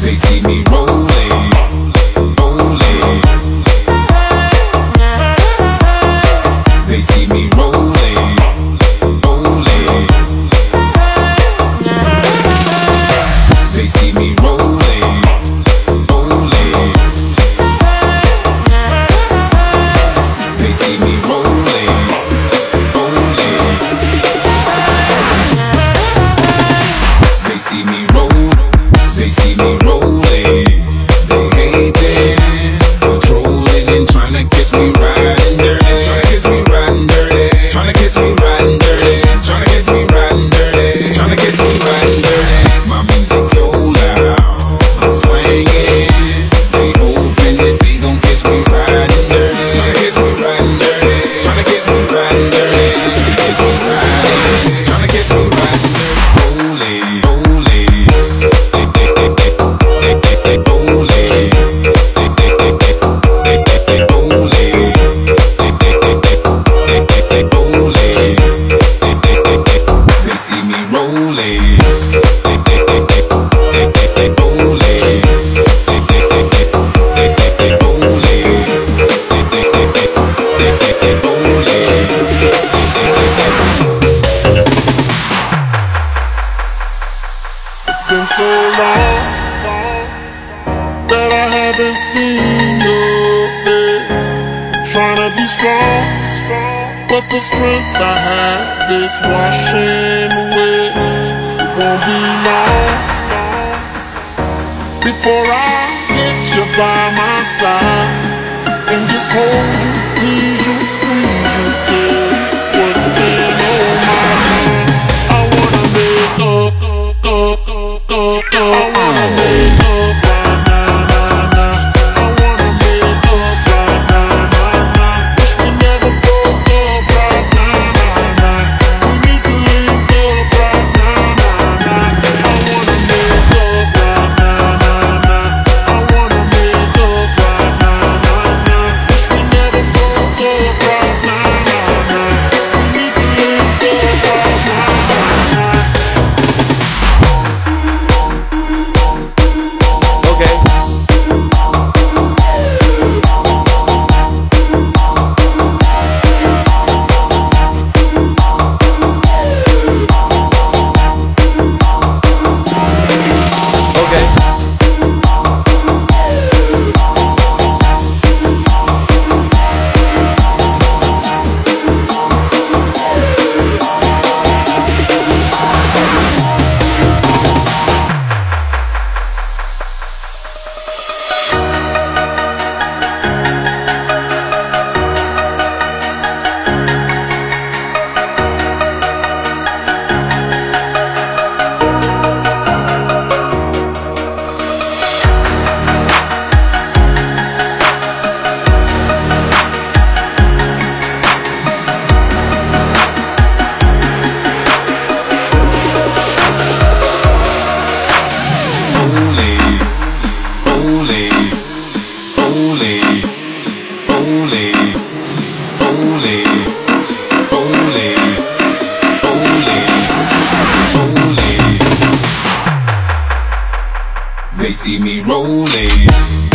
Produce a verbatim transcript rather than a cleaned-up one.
They see me rolling, rolling. They see me rolling, rolling. They see me rolling, rolling. They see me rolling, rolling. They see me roll, they see me rolling. They hating, controlling and trying to catch me riding dirty, trying to catch me riding dirty, trying to catch me riding dirty, trying to catch me riding dirty, trying to catch me riding dirty. My music so loud, I'm swinging. They hoping that they gon' catch me riding dirty, trying to catch me riding dirty, trying to catch me riding dirty, trying to catch me riding, trying to catch me riding dirty. Rolling, rolling. They see me rolling, It's been so long that I haven't seen your face. Trying to be strong, but the strength I have is washing away. It won't be long before I get you by my side and just hold you, tease you, squeeze you, yeah. What's been on my mind? I wanna make up, up, up, up, up. I wanna make up right now, now, now. I wanna make up right now, now, now. Wish we never broke up right now, now, now. We need to link up right now, now, now. I wanna make up right now, now, now. I wanna make up right now, now, now. Wish we never broke up right now, now, now. We need to link up right now, now, now. Okay. Okay. They see me rolling.